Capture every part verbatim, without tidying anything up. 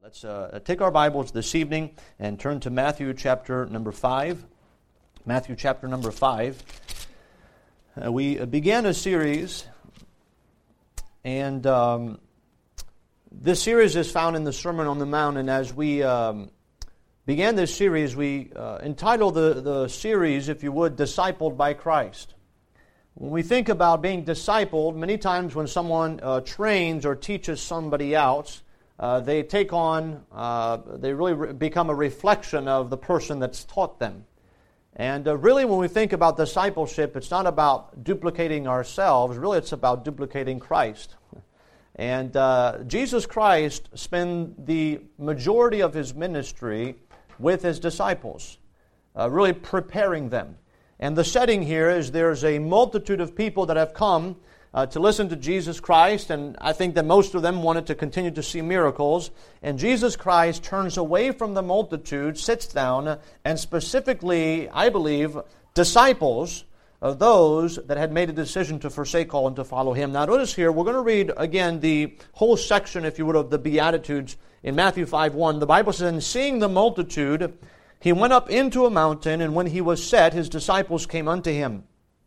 Let's uh, take our Bibles this evening and turn to Matthew chapter number five. Matthew chapter number five. Uh, we began a series, and um, this series is found in the Sermon on the Mount. And as we um, began this series, we uh, entitled the, the series, if you would, Discipled by Christ. When we think about being discipled, many times when someone uh, trains or teaches somebody else, Uh, they take on, uh, they really re- become a reflection of the person that's taught them. And uh, really when we think about discipleship, it's not about duplicating ourselves, really it's about duplicating Christ. And uh, Jesus Christ spent the majority of His ministry with His disciples, uh, really preparing them. And the setting here is there's a multitude of people that have come Uh, to listen to Jesus Christ, and I think that most of them wanted to continue to see miracles. And Jesus Christ turns away from the multitude, sits down, and specifically, I believe, disciples of those that had made a decision to forsake all and to follow Him. Now notice here, we're going to read again the whole section, if you would, of the Beatitudes in Matthew five one. The Bible says, "And seeing the multitude, He went up into a mountain, and when He was set, His disciples came unto Him.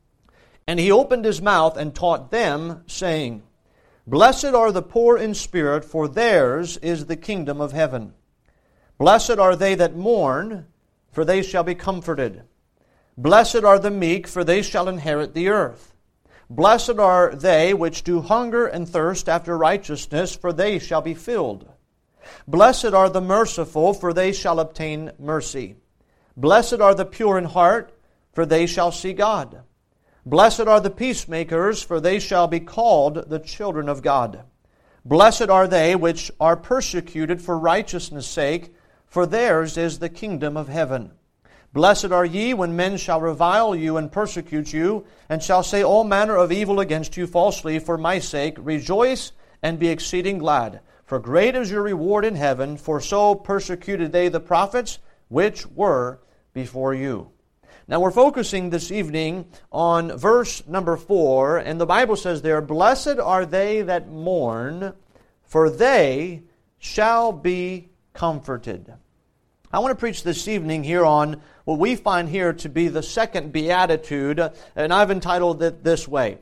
And He opened His mouth and taught them, saying, Blessed are the poor in spirit, for theirs is the kingdom of heaven. Blessed are they that mourn, for they shall be comforted. Blessed are the meek, for they shall inherit the earth. Blessed are they which do hunger and thirst after righteousness, for they shall be filled. Blessed are the merciful, for they shall obtain mercy. Blessed are the pure in heart, for they shall see God. Blessed are the peacemakers, for they shall be called the children of God. Blessed are they which are persecuted for righteousness' sake, for theirs is the kingdom of heaven. Blessed are ye when men shall revile you and persecute you, and shall say all manner of evil against you falsely for my sake. Rejoice and be exceeding glad, for great is your reward in heaven, for so persecuted they the prophets which were before you." Now we're focusing this evening on verse number four, and the Bible says there, "Blessed are they that mourn, for they shall be comforted." I want to preach this evening here on what we find here to be the second beatitude, and I've entitled it this way: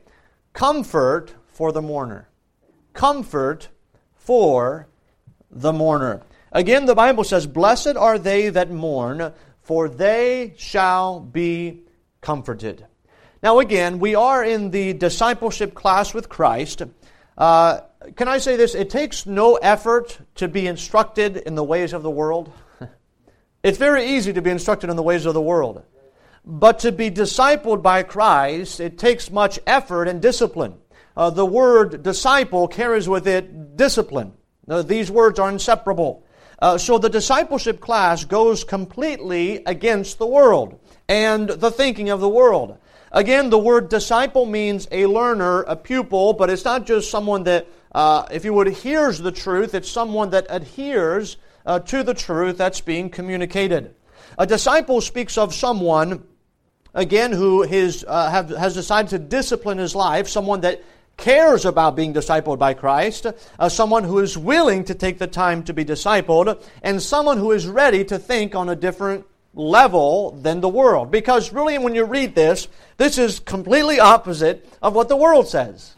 Comfort for the mourner. Comfort for the mourner. Again, the Bible says, "Blessed are they that mourn, for they shall be comforted." Now again, we are in the discipleship class with Christ. Uh, can I say this? It takes no effort to be instructed in the ways of the world. It's very easy to be instructed in the ways of the world. But to be discipled by Christ, it takes much effort and discipline. Uh, the word disciple carries with it discipline. Uh, these words are inseparable. Uh, so the discipleship class goes completely against the world and the thinking of the world. Again, the word disciple means a learner, a pupil, but it's not just someone that, uh, if you would, hears the truth. It's someone that adheres uh, to the truth that's being communicated. A disciple speaks of someone, again, who his, uh, have, has decided to discipline his life, someone that cares about being discipled by Christ, uh, someone who is willing to take the time to be discipled, and someone who is ready to think on a different level than the world. Because really when you read this, this is completely opposite of what the world says.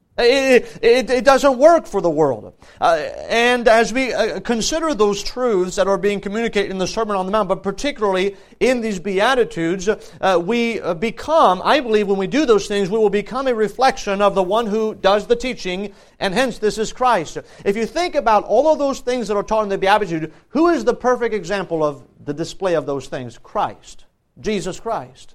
It, it, it doesn't work for the world. Uh, and as we uh, consider those truths that are being communicated in the Sermon on the Mount, but particularly in these Beatitudes, uh, we become, I believe when we do those things, we will become a reflection of the one who does the teaching, and hence this is Christ. If you think about all of those things that are taught in the Beatitude, who is the perfect example of the display of those things? Christ. Jesus Christ.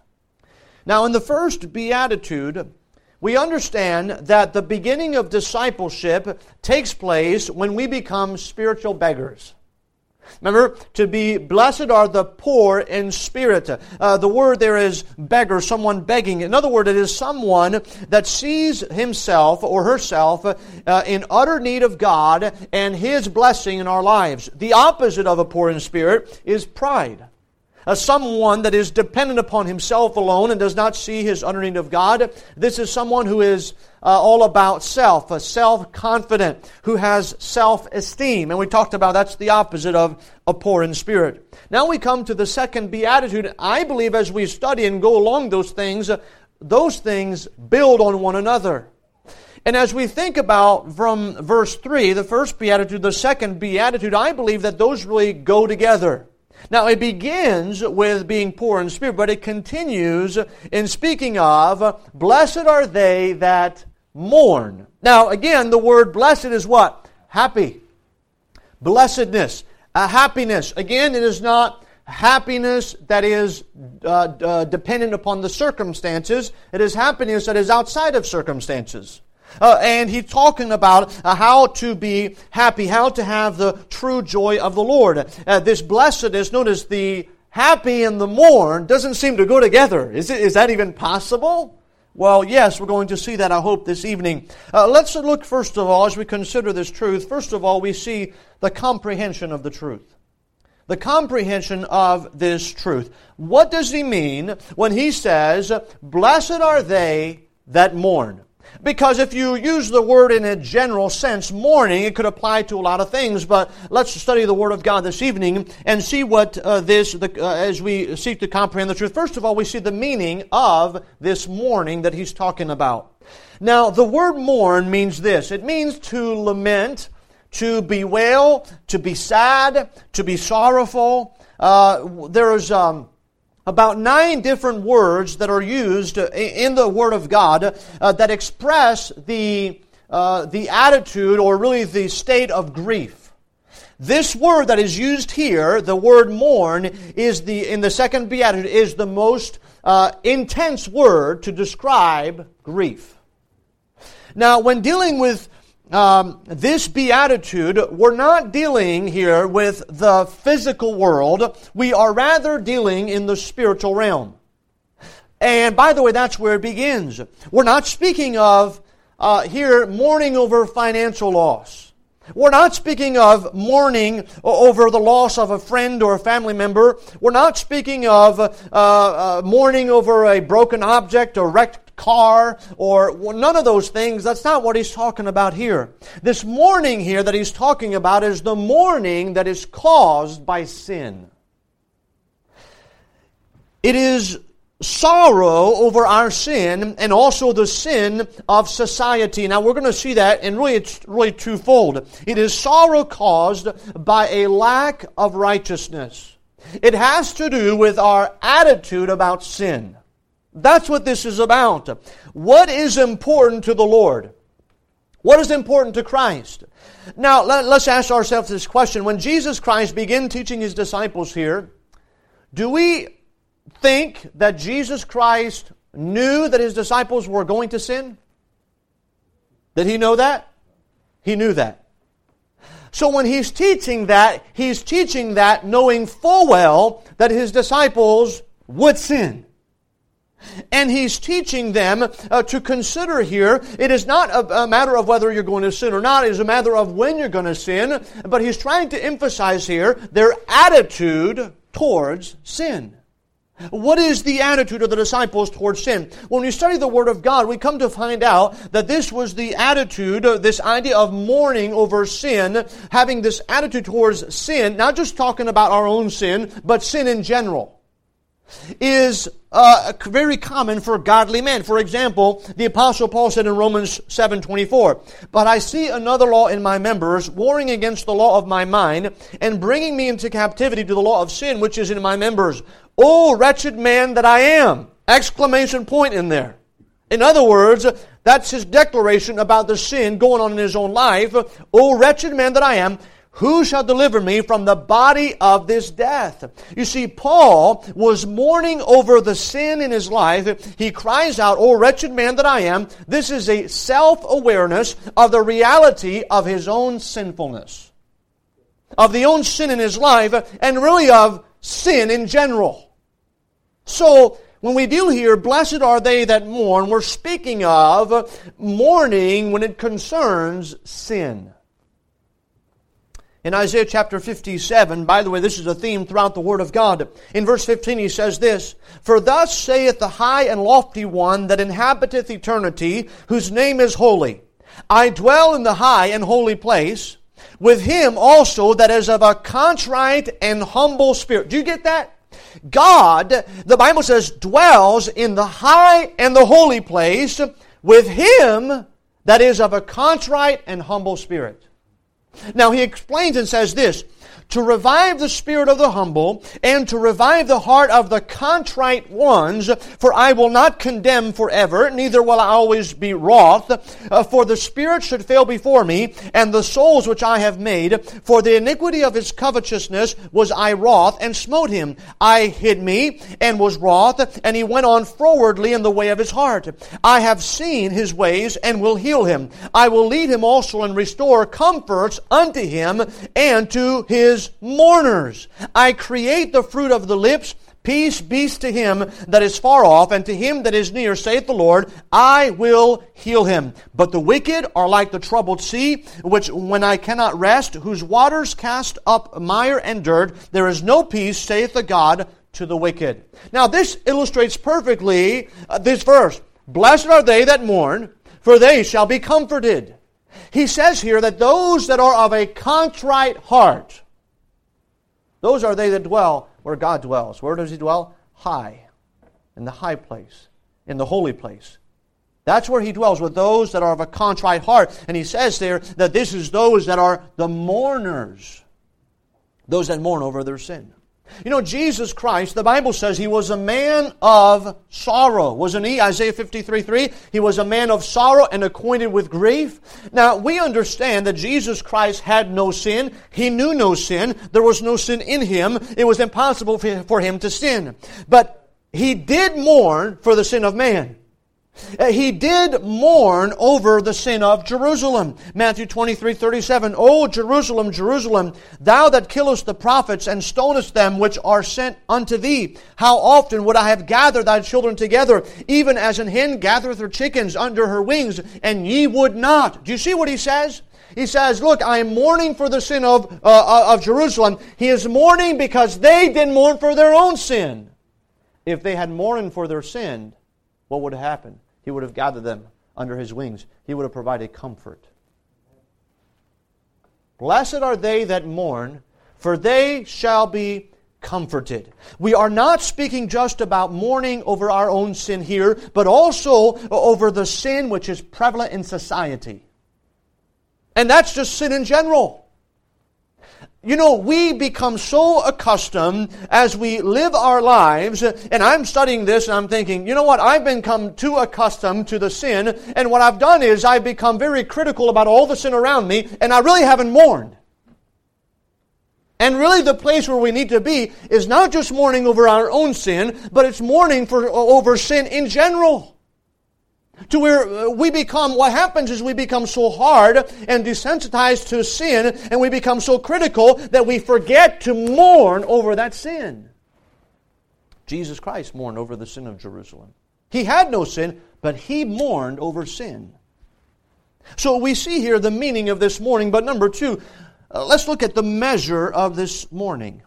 Now in the first Beatitude, we understand that the beginning of discipleship takes place when we become spiritual beggars. Remember, to be blessed are the poor in spirit. Uh, the word there is beggar, someone begging. In other words, it is someone that sees himself or herself uh, in utter need of God and His blessing in our lives. The opposite of a poor in spirit is pride. Uh, someone that is dependent upon himself alone and does not see his utter need of God. This is someone who is uh, all about self, a self-confident, who has self-esteem. And we talked about that's the opposite of a poor in spirit. Now we come to the second beatitude. I believe as we study and go along those things, uh, those things build on one another. And as we think about from verse three, the first beatitude, the second beatitude, I believe that those really go together. Now, it begins with being poor in spirit, but it continues in speaking of, blessed are they that mourn. Now, again, the word blessed is what? Happy. Blessedness. A happiness. Again, it is not happiness that is uh, uh, dependent upon the circumstances. It is happiness that is outside of circumstances. Uh, and he's talking about uh, how to be happy, how to have the true joy of the Lord. Uh, this blessedness, notice the happy and the mourn doesn't seem to go together. Is it, is that even possible? Well, yes, we're going to see that, I hope, this evening. Uh, let's look, first of all, as we consider this truth, first of all, we see the comprehension of the truth. The comprehension of this truth. What does he mean when he says, blessed are they that mourn? Because if you use the word in a general sense, mourning, it could apply to a lot of things. But let's study the Word of God this evening and see what uh, this, the, uh, as we seek to comprehend the truth. First of all, we see the meaning of this mourning that he's talking about. Now, the word mourn means this. It means to lament, to bewail, to be sad, to be sorrowful. Uh, there is... Um, About nine different words that are used in the Word of God uh, that express the, uh, the attitude or really the state of grief. This word that is used here, the word mourn, is the in the second beatitude, is the most uh, intense word to describe grief. Now, when dealing with Um, this beatitude, we're not dealing here with the physical world. We are rather dealing in the spiritual realm. And by the way, that's where it begins. We're not speaking of uh, here mourning over financial loss. We're not speaking of mourning over the loss of a friend or a family member. We're not speaking of uh, uh, mourning over a broken object or wrecked car or none of those things. That's not what he's talking about here. This mourning here that he's talking about is the mourning that is caused by sin. It is sorrow over our sin and also the sin of society. Now we're going to see that, and really it's really twofold. It is sorrow caused by a lack of righteousness. It has to do with our attitude about sin. That's what this is about. What is important to the Lord? What is important to Christ? Now, let, let's ask ourselves this question. When Jesus Christ began teaching His disciples here, do we think that Jesus Christ knew that His disciples were going to sin? Did He know that? He knew that. So when He's teaching that, He's teaching that knowing full well that His disciples would sin. And He's teaching them uh, to consider here, it is not a, a matter of whether you're going to sin or not, it is a matter of when you're going to sin, but He's trying to emphasize here their attitude towards sin. What is the attitude of the disciples towards sin? When we study the Word of God, we come to find out that this was the attitude, this idea of mourning over sin, having this attitude towards sin, not just talking about our own sin, but sin in general, is uh, very common for godly men. For example, the Apostle Paul said in Romans seven twenty-four, "But I see another law in my members, warring against the law of my mind, and bringing me into captivity to the law of sin, which is in my members. O wretched man that I am!" Exclamation point in there. In other words, that's his declaration about the sin going on in his own life. O wretched man that I am! Who shall deliver me from the body of this death? You see, Paul was mourning over the sin in his life. He cries out, "O wretched man that I am." This is a self-awareness of the reality of his own sinfulness, of the own sin in his life, and really of sin in general. So, when we deal here, blessed are they that mourn, we're speaking of mourning when it concerns sin. In Isaiah chapter fifty-seven, by the way, this is a theme throughout the Word of God. In verse fifteen he says this, "For thus saith the high and lofty one that inhabiteth eternity, whose name is holy. I dwell in the high and holy place, with him also that is of a contrite and humble spirit." Do you get that? God, the Bible says, dwells in the high and the holy place, with him that is of a contrite and humble spirit. Now he explains and says this, "To revive the spirit of the humble, and to revive the heart of the contrite ones, for I will not condemn forever, neither will I always be wroth. Uh, for the spirit should fail before me, and the souls which I have made. For the iniquity of his covetousness was I wroth, and smote him. I hid me, and was wroth, and he went on frowardly in the way of his heart. I have seen his ways, and will heal him. I will lead him also, and restore comforts unto him, and to his mourners. I create the fruit of the lips. Peace be to him that is far off, and to him that is near, saith the Lord, I will heal him. But the wicked are like the troubled sea, which when I cannot rest, whose waters cast up mire and dirt. There is no peace, saith the God, to the wicked." Now this illustrates perfectly uh, this verse. "Blessed are they that mourn, for they shall be comforted." He says here that those that are of a contrite heart, those are they that dwell where God dwells. Where does He dwell? High. In the high place. In the holy place. That's where He dwells, with those that are of a contrite heart. And He says there that this is those that are the mourners. Those that mourn over their sin. You know, Jesus Christ, the Bible says He was a man of sorrow. Wasn't He? Isaiah fifty-three three. He was a man of sorrow and acquainted with grief. Now, we understand that Jesus Christ had no sin. He knew no sin. There was no sin in Him. It was impossible for Him to sin. But He did mourn for the sin of man. He did mourn over the sin of Jerusalem. Matthew twenty-three thirty-seven. "O Jerusalem, Jerusalem, thou that killest the prophets and stonest them which are sent unto thee, how often would I have gathered thy children together, even as an hen gathereth her chickens under her wings, and ye would not." Do you see what he says? He says, look, I am mourning for the sin of, uh, of Jerusalem. He is mourning because they didn't mourn for their own sin. If they had mourned for their sin, what would have happened? He would have gathered them under His wings. He would have provided comfort. "Blessed are they that mourn, for they shall be comforted." We are not speaking just about mourning over our own sin here, but also over the sin which is prevalent in society. And that's just sin in general. You know, we become so accustomed as we live our lives, and I'm studying this and I'm thinking, you know what, I've become too accustomed to the sin, and what I've done is I've become very critical about all the sin around me, and I really haven't mourned. And really the place where we need to be is not just mourning over our own sin, but it's mourning for over sin in general. To where we become, what happens is we become so hard and desensitized to sin, and we become so critical that we forget to mourn over that sin. Jesus Christ mourned over the sin of Jerusalem. He had no sin, but He mourned over sin. So we see here the meaning of this mourning. But number two, uh, let's look at the measure of this mourning.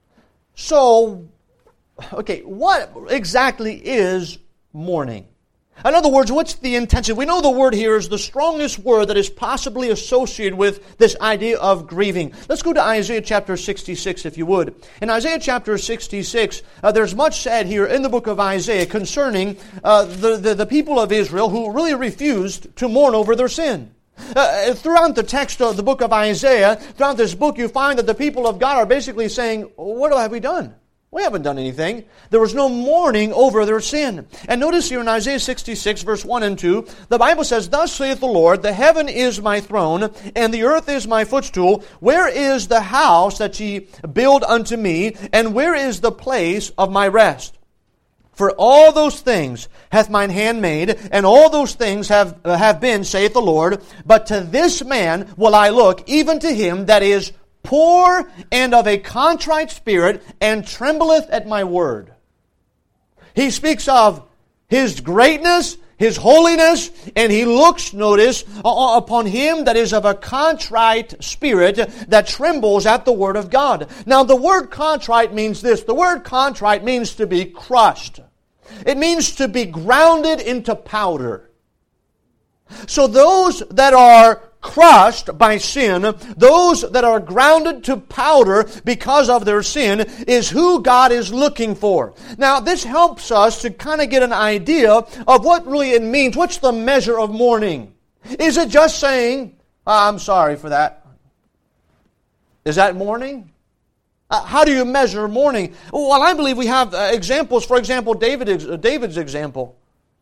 So, okay, what exactly is mourning? In other words, what's the intention? We know the word here is the strongest word that is possibly associated with this idea of grieving. Let's go to Isaiah chapter sixty-six, if you would. In Isaiah chapter sixty-six, uh, there's much said here in the book of Isaiah concerning uh, the, the, the people of Israel who really refused to mourn over their sin. Uh, throughout the text of the book of Isaiah, throughout this book, you find that the people of God are basically saying, what have we done? We haven't done anything. There was no mourning over their sin. And notice here in Isaiah sixty-six, verse one and two, the Bible says, "Thus saith the Lord, the heaven is my throne, and the earth is my footstool. Where is the house that ye build unto me, and where is the place of my rest? For all those things hath mine hand made, and all those things have, uh, have been, saith the Lord. But to this man will I look, even to him that is poor and of a contrite spirit, and trembleth at my word." He speaks of His greatness. His holiness, and He looks, notice, upon him that is of a contrite spirit that trembles at the word of God. Now, the word contrite means this. The word contrite means to be crushed. It means to be grounded into powder. So those that are crushed by sin, those that are grounded to powder because of their sin, is who God is looking for. Now, this helps us to kind of get an idea of what really it means. What's the measure of mourning? Is it just saying, oh, I'm sorry for that? Is that mourning? Uh, how do you measure mourning? Well, I believe we have uh, examples. For example, David, uh, David's example.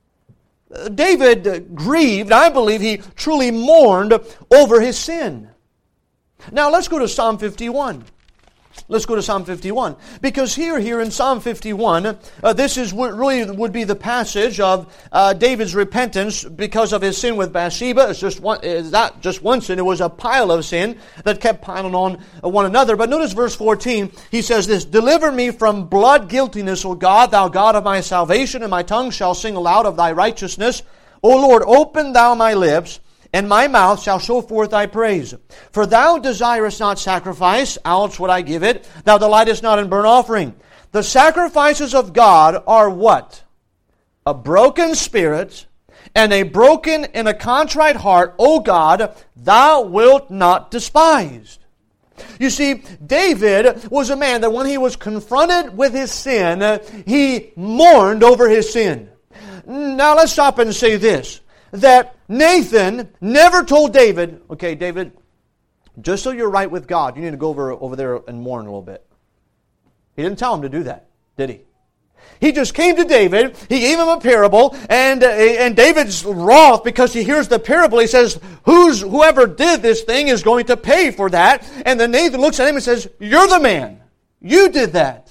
David grieved, I believe he truly mourned over his sin. Now let's go to Psalm fifty-one. Let's go to Psalm fifty-one. Because here, here in Psalm fifty-one, uh, this is what really would be the passage of uh, David's repentance because of his sin with Bathsheba. It's just one, it's not just one sin, it was a pile of sin that kept piling on one another. But notice verse fourteen, he says this, Deliver me from blood guiltiness, O God, thou God of my salvation, and my tongue shall sing aloud of thy righteousness. O Lord, open thou my lips, and my mouth shall show forth thy praise. For thou desirest not sacrifice, else would I give it. Thou delightest not in burnt offering. The sacrifices of God are what? A broken spirit and a broken and a contrite heart, O God, thou wilt not despise. You see, David was a man that when he was confronted with his sin, he mourned over his sin. Now let's stop and say this, that Nathan never told David, okay, David, just so you're right with God, you need to go over, over there and mourn a little bit. He didn't tell him to do that, did he? He just came to David, he gave him a parable, and uh, and David's wroth because he hears the parable. He says, Who's, whoever did this thing is going to pay for that. And then Nathan looks at him and says, You're the man. You did that.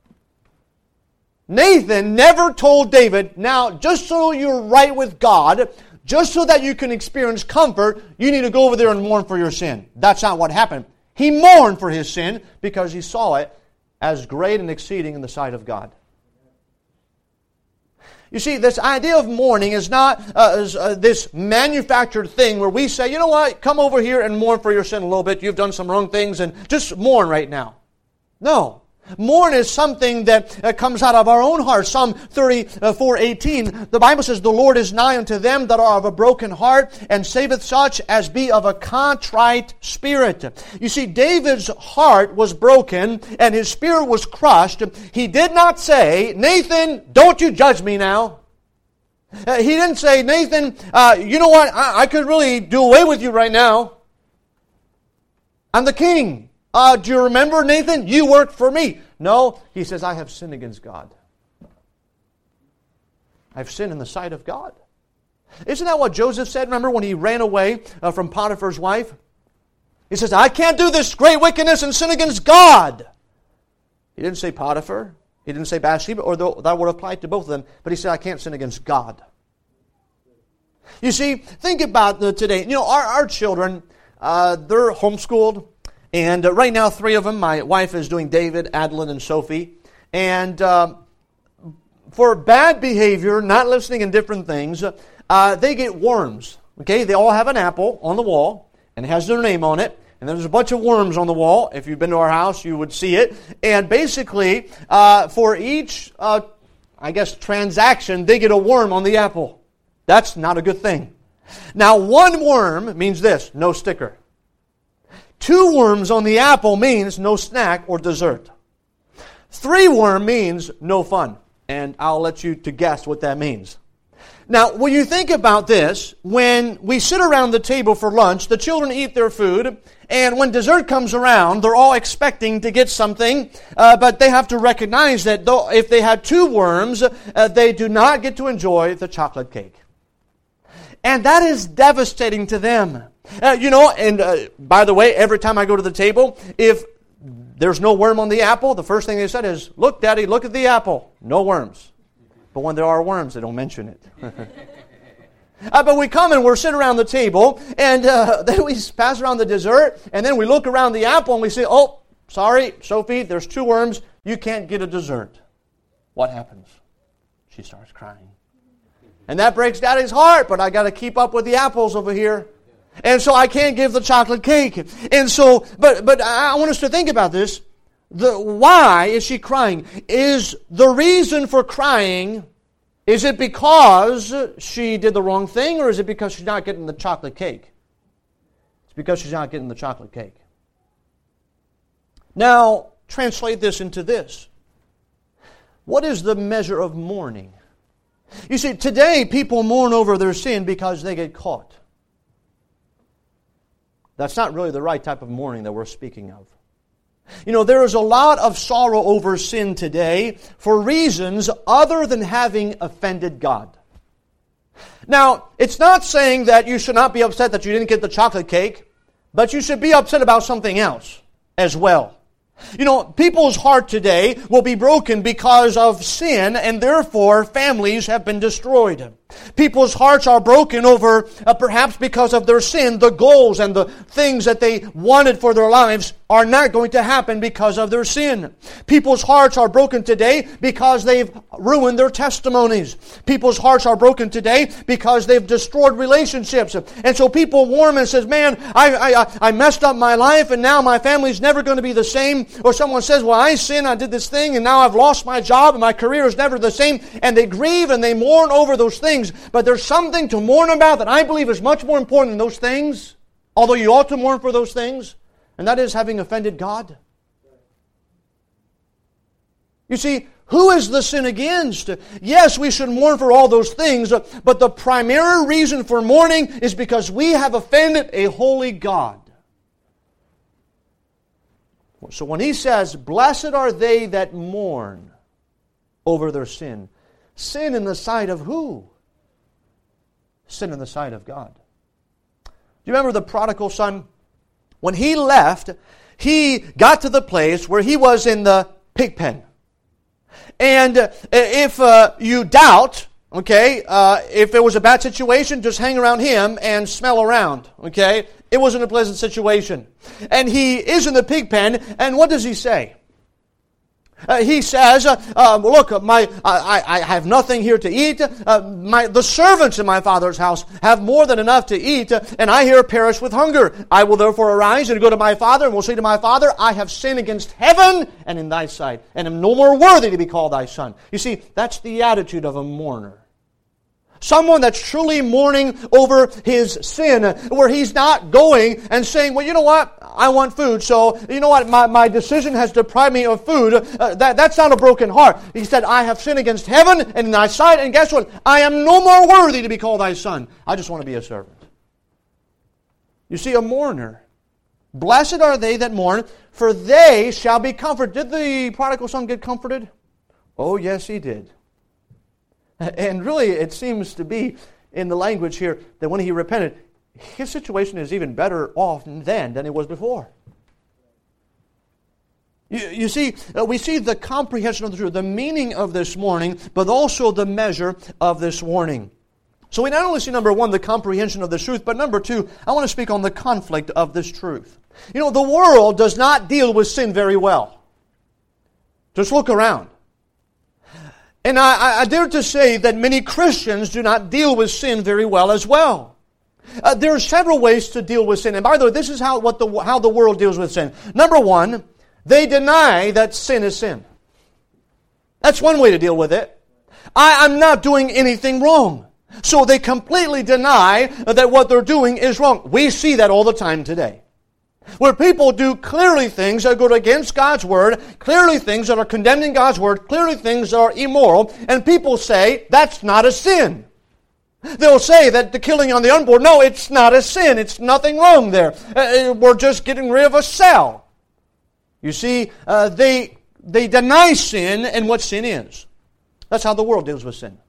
Nathan never told David, now, just so you're right with God, just so that you can experience comfort, you need to go over there and mourn for your sin. That's not what happened. He mourned for his sin because he saw it as great and exceeding in the sight of God. You see, this idea of mourning is not uh, is, uh, this manufactured thing where we say, you know what, come over here and mourn for your sin a little bit. You've done some wrong things and just mourn right now. No. Mourn is something that uh, comes out of our own heart. Psalm thirty-four eighteen, the Bible says, The Lord is nigh unto them that are of a broken heart, and saveth such as be of a contrite spirit. You see, David's heart was broken, and his spirit was crushed. He did not say, Nathan, don't you judge me now. Uh, he didn't say, Nathan, uh, you know what, I, I could really do away with you right now. I'm the king. Uh, do you remember, Nathan? You worked for me. No, he says, I have sinned against God. I've sinned in the sight of God. Isn't that what Joseph said? Remember when he ran away uh, from Potiphar's wife? He says, I can't do this great wickedness and sin against God. He didn't say Potiphar. He didn't say Bathsheba, or that would apply to both of them. But he said, I can't sin against God. You see, think about the, today. You know, our, our children, uh, they're homeschooled. And uh, right now, three of them, my wife is doing David, Adeline, and Sophie. And uh, for bad behavior, not listening in different things, uh, they get worms. Okay, they all have an apple on the wall, and it has their name on it. And there's a bunch of worms on the wall. If you've been to our house, you would see it. And basically, uh, for each, uh, I guess, transaction, they get a worm on the apple. That's not a good thing. Now, one worm means this, no sticker. Two worms on the apple means no snack or dessert. Three worm means no fun. And I'll let you to guess what that means. Now, when you think about this, when we sit around the table for lunch, the children eat their food, and when dessert comes around, they're all expecting to get something, uh, but they have to recognize that though if they had two worms, uh, they do not get to enjoy the chocolate cake. And that is devastating to them. Uh, you know, and uh, by the way, every time I go to the table, if there's no worm on the apple, the first thing they said is, look, Daddy, look at the apple. No worms. But when there are worms, they don't mention it. uh, but we come and we're sitting around the table, and uh, then we pass around the dessert, and then we look around the apple and we say, oh, sorry, Sophie, there's two worms. You can't get a dessert. What happens? She starts crying. And that breaks Daddy's heart, but I got to keep up with the apples over here. And so I can't give the chocolate cake. And so, but but I want us to think about this. The why is she crying? Is the reason for crying, is it because she did the wrong thing, or is it because she's not getting the chocolate cake? It's because she's not getting the chocolate cake. Now, translate this into this. What is the measure of mourning? You see, today people mourn over their sin because they get caught. That's not really the right type of mourning that we're speaking of. You know, there is a lot of sorrow over sin today for reasons other than having offended God. Now, it's not saying that you should not be upset that you didn't get the chocolate cake, but you should be upset about something else as well. You know, people's heart today will be broken because of sin, and therefore families have been destroyed. People's hearts are broken over, uh, perhaps because of their sin, the goals and the things that they wanted for their lives are not going to happen because of their sin. People's hearts are broken today because they've ruined their testimonies. People's hearts are broken today because they've destroyed relationships. And so people warn and says, man, I, I, I messed up my life and now my family's never going to be the same. Or someone says, well, I sinned, I did this thing, and now I've lost my job and my career is never the same. And they grieve and they mourn over those things. But there's something to mourn about that I believe is much more important than those things, although you ought to mourn for those things, and that is having offended God. You see, who is the sin against? Yes, we should mourn for all those things, but the primary reason for mourning is because we have offended a holy God. So when he says, blessed are they that mourn over their sin, sin in the sight of who? Sin in the sight of God. Do you remember the prodigal son? When he left, he got to the place where he was in the pig pen. And uh, if uh, you doubt, okay, uh, if it was a bad situation, just hang around him and smell around, okay? It wasn't a pleasant situation. And he is in the pig pen, and what does he say? Uh, he says, uh, uh, look, my, I, I have nothing here to eat. Uh, my, the servants in my father's house have more than enough to eat, uh, and I here perish with hunger. I will therefore arise and go to my father, and will say to my father, I have sinned against heaven and in thy sight, and am no more worthy to be called thy son. You see, that's the attitude of a mourner. Someone that's truly mourning over his sin, where he's not going and saying, well, you know what, I want food, so, you know what, my, my decision has deprived me of food. Uh, that, that's not a broken heart. He said, I have sinned against heaven and in thy sight, and guess what? I am no more worthy to be called thy son. I just want to be a servant. You see, a mourner. Blessed are they that mourn, for they shall be comforted. Did the prodigal son get comforted? Oh, yes, he did. And really, it seems to be in the language here that when he repented, his situation is even better off then than it was before. You, you see, uh, we see the comprehension of the truth, the meaning of this warning, but also the measure of this warning. So we not only see, number one, the comprehension of the truth, but number two, I want to speak on the conflict of this truth. You know, the world does not deal with sin very well. Just look around. And I, I dare to say that many Christians do not deal with sin very well as well. Uh, there are several ways to deal with sin. And by the way, this is how, what the, how the world deals with sin. Number one, they deny that sin is sin. That's one way to deal with it. I, I'm not doing anything wrong. So they completely deny that what they're doing is wrong. We see that all the time today. Where people do clearly things that go against God's Word, clearly things that are condemning God's Word, clearly things that are immoral, and people say, that's not a sin. They'll say that the killing on the unborn, no, it's not a sin, it's nothing wrong there. Uh, we're just getting rid of a cell. You see, uh, they, they deny sin and what sin is. That's how the world deals with sin.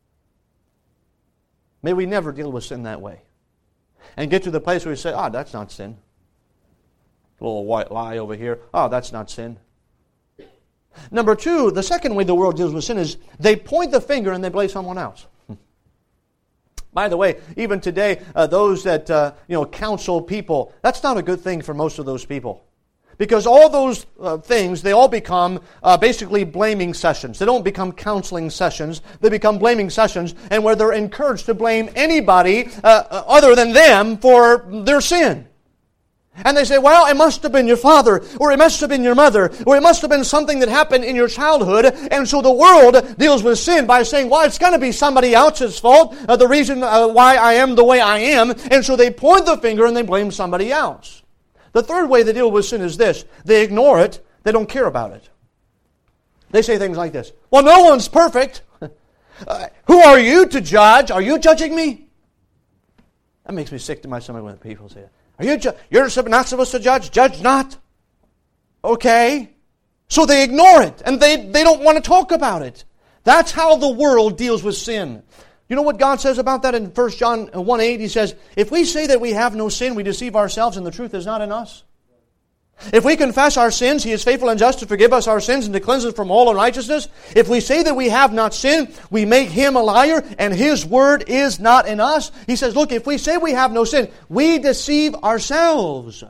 May we never deal with sin that way. And get to the place where we say, ah, oh, that's not sin. A little white lie over here. Oh, that's not sin. Number two, the second way the world deals with sin is they point the finger and they blame someone else. By the way, even today, uh, those that uh, you know counsel people, that's not a good thing for most of those people. Because all those uh, things, they all become uh, basically blaming sessions. They don't become counseling sessions. They become blaming sessions, and where they're encouraged to blame anybody uh, other than them for their sin. And they say, well, it must have been your father, or it must have been your mother, or it must have been something that happened in your childhood. And so the world deals with sin by saying, well, it's going to be somebody else's fault, uh, the reason uh, why I am the way I am. And so they point the finger and they blame somebody else. The third way they deal with sin is this. They ignore it. They don't care about it. They say things like this. Well, no one's perfect. uh, who are you to judge? Are you judging me? That makes me sick to my stomach when people say that. Are you ju- You're not supposed to judge? Judge not. Okay. So they ignore it, and they, they don't want to talk about it. That's how the world deals with sin. You know what God says about that in First John one eight? He says, if we say that we have no sin, we deceive ourselves and the truth is not in us. If we confess our sins, He is faithful and just to forgive us our sins and to cleanse us from all unrighteousness. If we say that we have not sinned, we make Him a liar and His word is not in us. He says, look, if we say we have no sin, we deceive ourselves.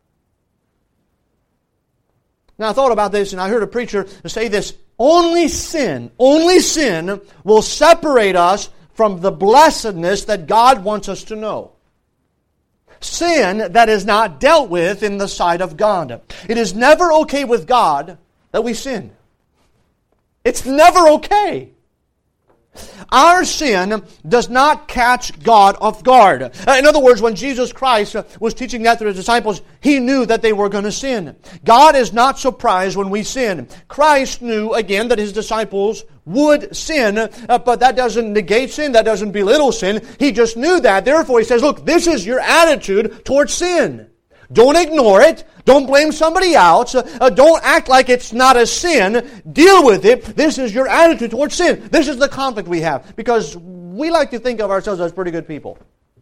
Now I thought about this and I heard a preacher say this, only sin, only sin will separate us from the blessedness that God wants us to know. Sin that is not dealt with in the sight of God. It is never okay with God that we sin. It's never okay. Our sin does not catch God off guard. In other words, when Jesus Christ was teaching that to His disciples, He knew that they were going to sin. God is not surprised when we sin. Christ knew, again, that His disciples would sin, uh, but that doesn't negate sin, that doesn't belittle sin. He just knew that. Therefore, He says, look, this is your attitude towards sin. Don't ignore it. Don't blame somebody else. Uh, don't act like it's not a sin. Deal with it. This is your attitude towards sin. This is the conflict we have. Because we like to think of ourselves as pretty good people.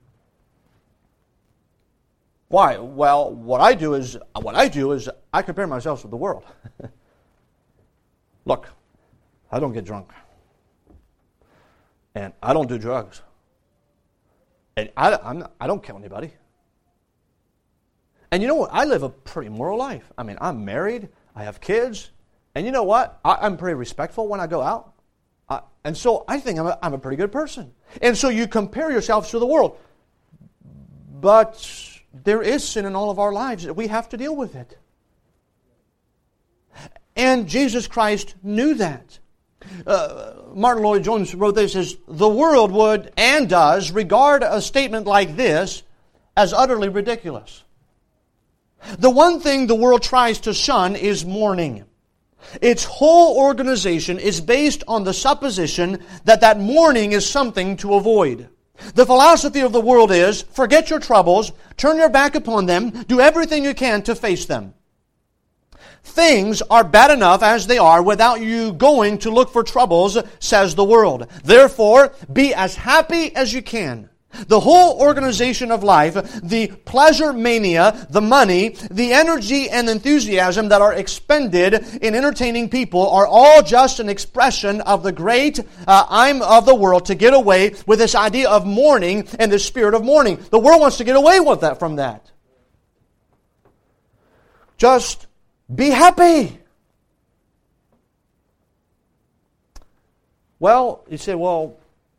Why? Well, what I do is, what I do is I compare myself with the world. Look, I don't get drunk. And I don't do drugs. And I, I'm not, I don't kill anybody. And you know what? I live a pretty moral life. I mean, I'm married. I have kids. And you know what? I, I'm pretty respectful when I go out. Uh, and so I think I'm a, I'm a pretty good person. And so you compare yourselves to the world. But there is sin in all of our lives. We have to deal with it. And Jesus Christ knew that. Uh, Martin Lloyd-Jones wrote this, says, the world would and does regard a statement like this as utterly ridiculous. The one thing the world tries to shun is mourning. Its whole organization is based on the supposition that that mourning is something to avoid. The philosophy of the world is, forget your troubles, turn your back upon them, do everything you can to face them. Things are bad enough as they are without you going to look for troubles, says the world. Therefore, be as happy as you can. The whole organization of life, the pleasure mania, the money, the energy and enthusiasm that are expended in entertaining people are all just an expression of the great uh, I'm of the world to get away with this idea of mourning and the spirit of mourning. The world wants to get away with that from that. Just be happy. Well, you say, well,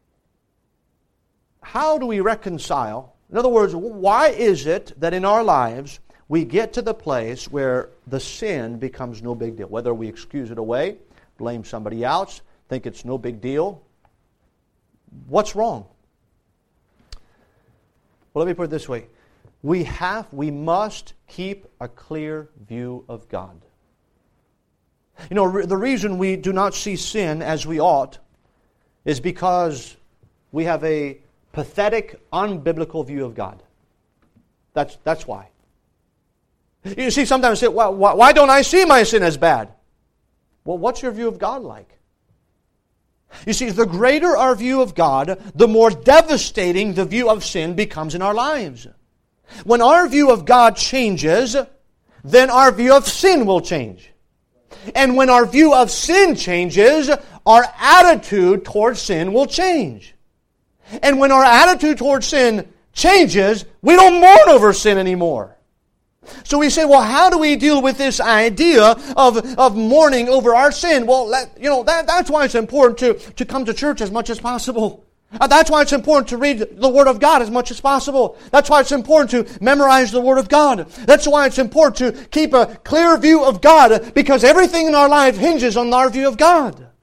how do we reconcile? In other words, why is it that in our lives we get to the place where the sin becomes no big deal? Whether we excuse it away, blame somebody else, think it's no big deal. What's wrong? Well, let me put it this way. We have, we must keep a clear view of God. You know, re- the reason we do not see sin as we ought is because we have a pathetic, unbiblical view of God. That's, that's why. You see, sometimes say, well, why, why don't I see my sin as bad? Well, what's your view of God like? You see, the greater our view of God, the more devastating the view of sin becomes in our lives. When our view of God changes, then our view of sin will change. And when our view of sin changes, our attitude towards sin will change. And when our attitude towards sin changes, we don't mourn over sin anymore. So we say, well, how do we deal with this idea of, of mourning over our sin? Well, that, you know, that, that's why it's important to, to come to church as much as possible. Uh, that's why it's important to read the Word of God as much as possible. That's why it's important to memorize the Word of God. That's why it's important to keep a clear view of God, because everything in our life hinges on our view of God. You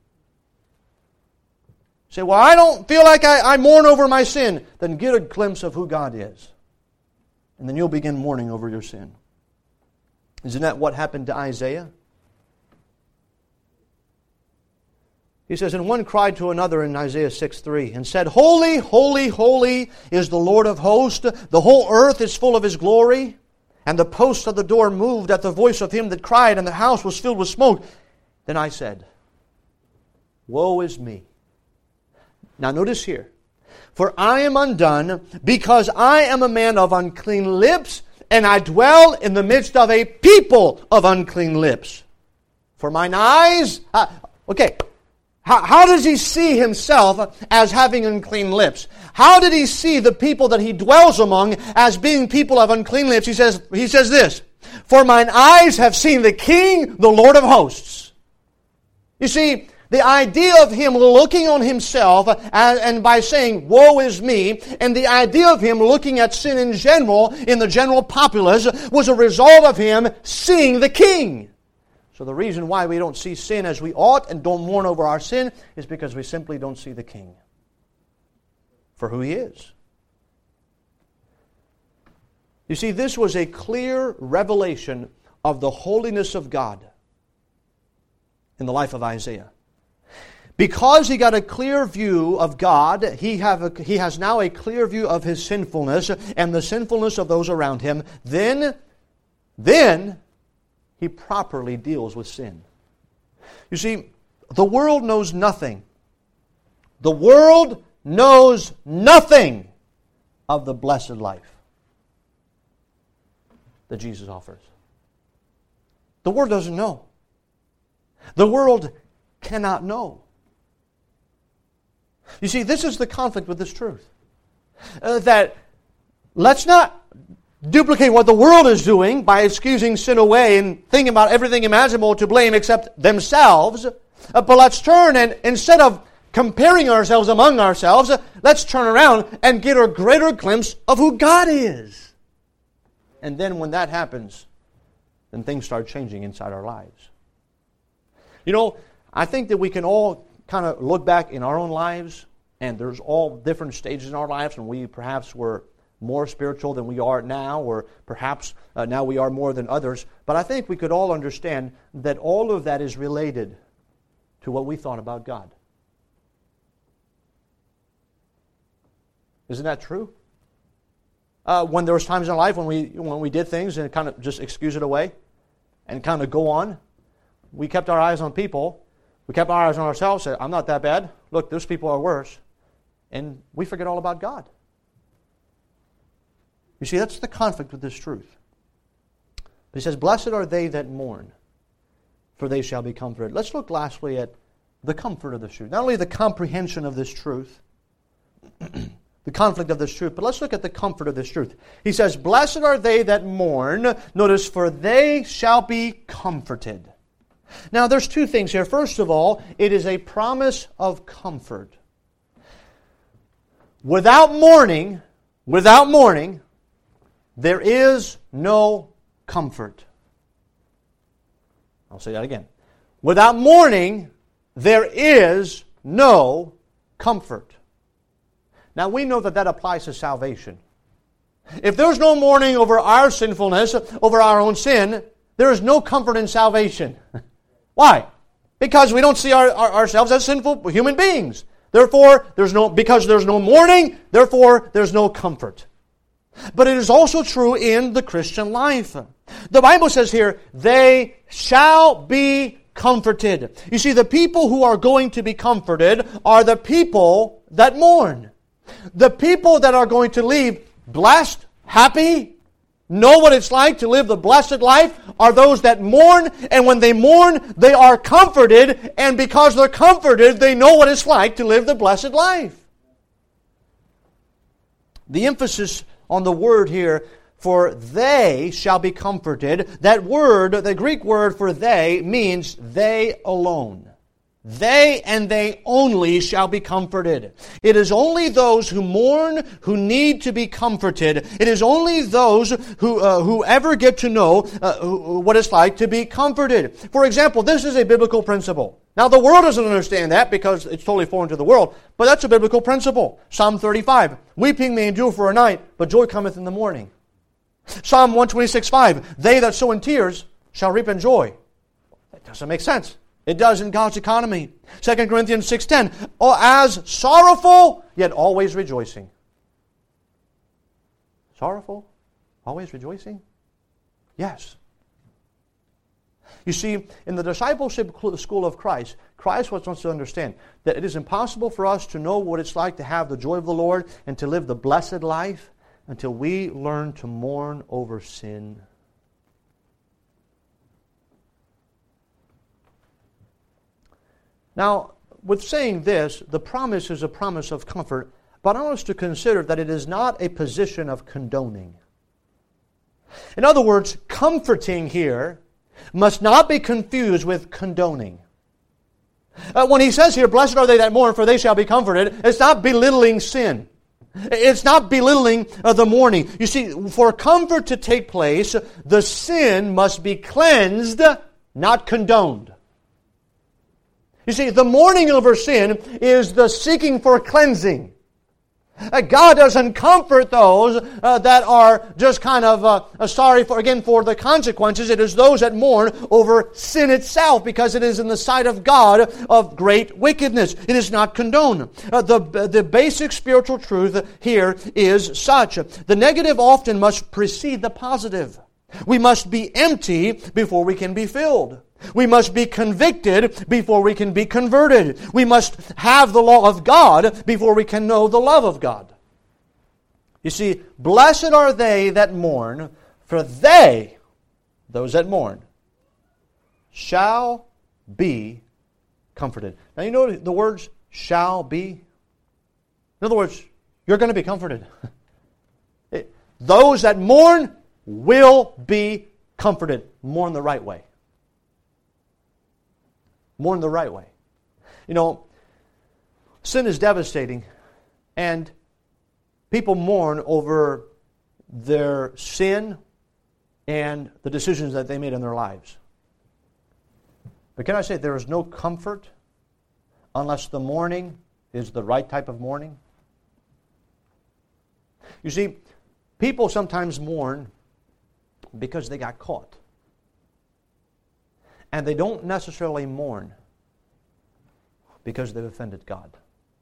say, well, I don't feel like I, I mourn over my sin. Then get a glimpse of who God is. And then you'll begin mourning over your sin. Isn't that what happened to Isaiah? He says, and one cried to another in Isaiah six three and said, Holy, holy, holy is the Lord of hosts. The whole earth is full of His glory. And the posts of the door moved at the voice of him that cried, and the house was filled with smoke. Then I said, Woe is me. Now notice here. For I am undone, because I am a man of unclean lips, and I dwell in the midst of a people of unclean lips. For mine eyes... Uh, okay, how, how does he see himself as having unclean lips? How did he see the people that he dwells among as being people of unclean lips? He says, he says this, For mine eyes have seen the King, the Lord of hosts. You see, the idea of him looking on himself and, and by saying, Woe is me, and the idea of him looking at sin in general, in the general populace, was a result of him seeing the King. So the reason why we don't see sin as we ought and don't mourn over our sin is because we simply don't see the King for who He is. You see, this was a clear revelation of the holiness of God in the life of Isaiah. Because he got a clear view of God, he, have a, he has now a clear view of his sinfulness and the sinfulness of those around him. Then, then he properly deals with sin. You see, the world knows nothing. The world knows nothing of the blessed life that Jesus offers. The world doesn't know. The world cannot know. You see, this is the conflict with this truth. Uh, that let's not duplicate what the world is doing by excusing sin away and thinking about everything imaginable to blame except themselves. Uh, but let's turn and instead of comparing ourselves among ourselves, uh, let's turn around and get a greater glimpse of who God is. And then when that happens, then things start changing inside our lives. You know, I think that we can all kind of look back in our own lives, and there's all different stages in our lives, and we perhaps were more spiritual than we are now, or perhaps uh, now we are more than others. But I think we could all understand that all of that is related to what we thought about God. Isn't that true? Uh, when there was times in our life when we when we did things and kind of just excuse it away and kind of go on, we kept our eyes on people. We kept our eyes on ourselves, said, I'm not that bad. Look, those people are worse. And we forget all about God. You see, that's the conflict with this truth. He says, Blessed are they that mourn, for they shall be comforted. Let's look lastly at the comfort of this truth. Not only the comprehension of this truth, the conflict of this truth, but let's look at the comfort of this truth. He says, Blessed are they that mourn. Notice, for they shall be comforted. Now, there's two things here. First of all, it is a promise of comfort. Without mourning, without mourning, there is no comfort. I'll say that again. Without mourning, there is no comfort. Now, we know that that applies to salvation. If there's no mourning over our sinfulness, over our own sin, there is no comfort in salvation. Why? Because we don't see our, our, ourselves as sinful human beings. Therefore, there's no because there's no mourning, therefore there's no comfort. But it is also true in the Christian life. The Bible says here, they shall be comforted. You see, the people who are going to be comforted are the people that mourn. The people that are going to leave blessed, happy, know what it's like to live the blessed life are those that mourn, and when they mourn, they are comforted, and because they're comforted, they know what it's like to live the blessed life. The emphasis on the word here, for they shall be comforted. That word, the Greek word for they, means they alone. They and they only shall be comforted. It is only those who mourn who need to be comforted. It is only those who uh, who ever get to know uh, what it's like to be comforted. For example, this is a biblical principle. Now, the world doesn't understand that because it's totally foreign to the world, but that's a biblical principle. Psalm thirty-five, weeping may endure for a night, but joy cometh in the morning. Psalm one twenty-six, five, they that sow in tears shall reap in joy. That doesn't make sense. It does in God's economy. Second Corinthians six ten, oh, as sorrowful, yet always rejoicing. Sorrowful, always rejoicing? Yes. You see, in the discipleship school of Christ, Christ wants us to understand that it is impossible for us to know what it's like to have the joy of the Lord and to live the blessed life until we learn to mourn over sin. Now, with saying this, the promise is a promise of comfort, but I want us to consider that it is not a position of condoning. In other words, comforting here must not be confused with condoning. Uh, when he says here, blessed are they that mourn, for they shall be comforted, it's not belittling sin. It's not belittling uh, the mourning. You see, for comfort to take place, the sin must be cleansed, not condoned. You see, the mourning over sin is the seeking for cleansing. Uh, God doesn't comfort those uh, that are just kind of uh, sorry for, again, for the consequences. It is those that mourn over sin itself because it is in the sight of God of great wickedness. It is not condoned. Uh, the, the basic spiritual truth here is such. The negative often must precede the positive. We must be empty before we can be filled. We must be convicted before we can be converted. We must have the law of God before we can know the love of God. You see, blessed are they that mourn, for they, those that mourn, shall be comforted. Now you know the words shall be? In other words, you're going to be comforted. Those that mourn will be comforted. Mourn the right way. Mourn the right way. You know, sin is devastating, and people mourn over their sin and the decisions that they made in their lives. But can I say there is no comfort unless the mourning is the right type of mourning? You see, people sometimes mourn because they got caught. And they don't necessarily mourn because they've offended God.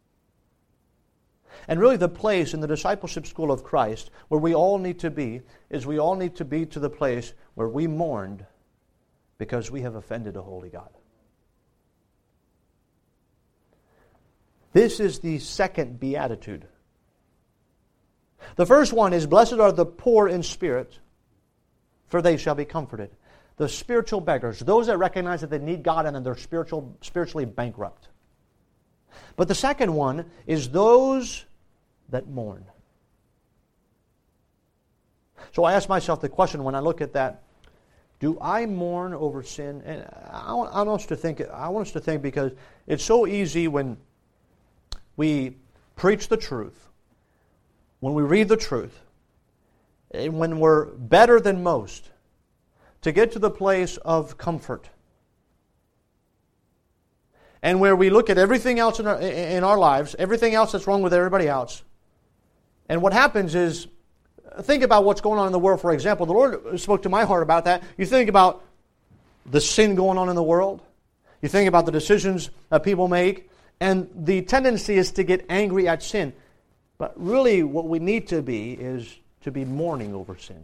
And really the place in the discipleship school of Christ where we all need to be is we all need to be to the place where we mourned because we have offended a holy God. This is the second beatitude. The first one is, blessed are the poor in spirit, for they shall be comforted. The spiritual beggars, those that recognize that they need God and that they're spiritual, spiritually bankrupt. But the second one is those that mourn. So I ask myself the question when I look at that, do I mourn over sin? And I want, I want us to think, I want us to think because it's so easy when we preach the truth, when we read the truth, and when we're better than most, to get to the place of comfort. And where we look at everything else in our, in our lives, everything else that's wrong with everybody else. And what happens is, think about what's going on in the world, for example. The Lord spoke to my heart about that. You think about the sin going on in the world. You think about the decisions that people make. And the tendency is to get angry at sin. But really what we need to be is to be mourning over sin.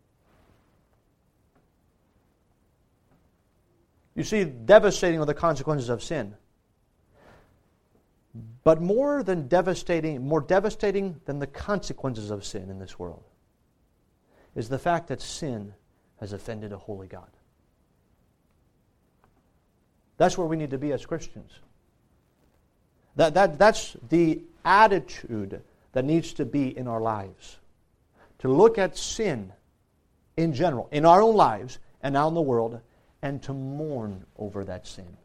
You see, devastating are the consequences of sin. But more than devastating, more devastating than the consequences of sin in this world is the fact that sin has offended a holy God. That's where we need to be as Christians. That, that, that's the attitude that needs to be in our lives. To look at sin in general, in our own lives and out in the world, and to mourn over that sin.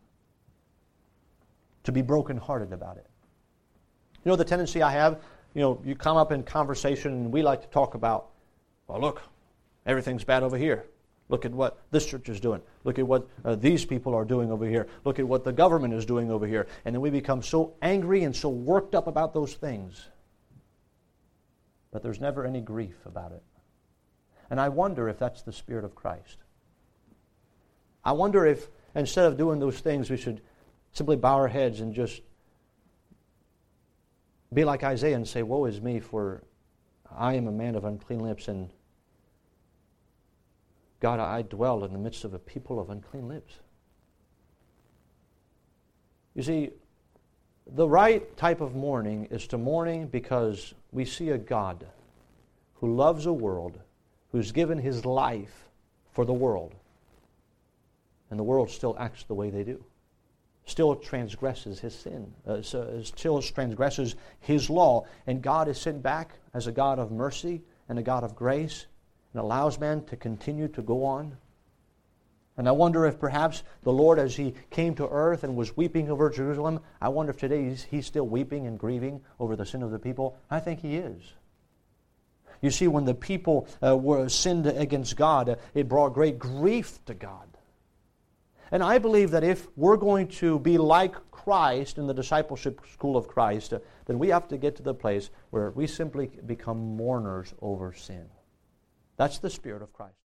To be brokenhearted about it. You know the tendency I have? You know, you come up in conversation and we like to talk about, well, look, everything's bad over here. Look at what this church is doing. Look at what uh, these people are doing over here. Look at what the government is doing over here. And then we become so angry and so worked up about those things. But there's never any grief about it. And I wonder if that's the Spirit of Christ. I wonder if instead of doing those things, we should simply bow our heads and just be like Isaiah and say, woe is me, for I am a man of unclean lips, and God, I dwell in the midst of a people of unclean lips. You see, the right type of mourning is to mourning because we see a God who loves a world, who's given His life for the world, and the world still acts the way they do. Still transgresses His sin, uh, so still transgresses His law. And God is sent back as a God of mercy and a God of grace and allows man to continue to go on. And I wonder if perhaps the Lord, as He came to earth and was weeping over Jerusalem, I wonder if today He's, he's still weeping and grieving over the sin of the people. I think He is. You see, when the people uh, were sinned against God, uh, it brought great grief to God. And I believe that if we're going to be like Christ in the discipleship school of Christ, uh, then we have to get to the place where we simply become mourners over sin. That's the Spirit of Christ.